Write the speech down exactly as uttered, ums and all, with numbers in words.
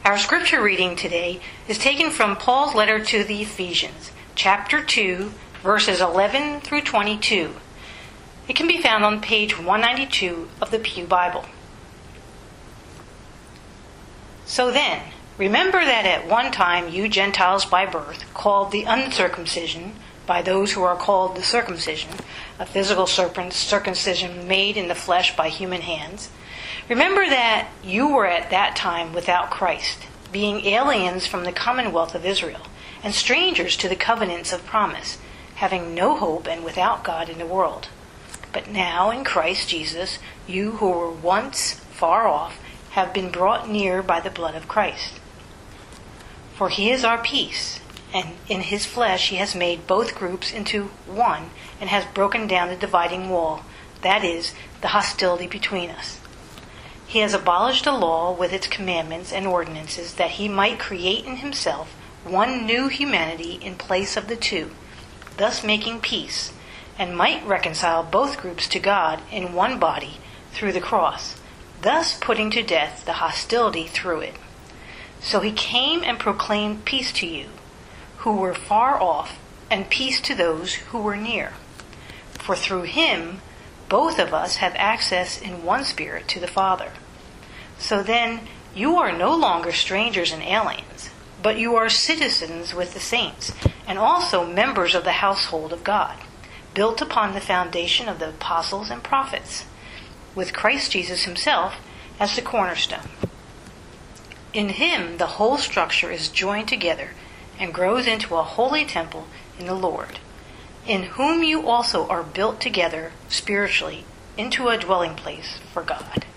Our scripture reading today is taken from Paul's letter to the Ephesians, chapter two, verses eleven through twenty-two. It can be found on page one ninety-two of the Pew Bible. So then, remember that at one time you Gentiles by birth, called the uncircumcision by those who are called the circumcision, a physical circumcision made in the flesh by human hands. Remember that you were at that time without Christ, being aliens from the commonwealth of Israel, and strangers to the covenants of promise, having no hope and without God in the world. But now in Christ Jesus, you who were once far off have been brought near by the blood of Christ. For he is our peace, and in his flesh he has made both groups into one, and has broken down the dividing wall, that is, the hostility between us. He has abolished the law with its commandments and ordinances, that he might create in himself one new humanity in place of the two, thus making peace, and might reconcile both groups to God in one body through the cross, thus putting to death the hostility through it. So he came and proclaimed peace to you, who were far off, and peace to those who were near. For through him both of us have access in one Spirit to the Father. So then, you are no longer strangers and aliens, but you are citizens with the saints, and also members of the household of God, built upon the foundation of the apostles and prophets, with Christ Jesus himself as the cornerstone. In him the whole structure is joined together and grows into a holy temple in the Lord, in whom you also are built together spiritually into a dwelling place for God.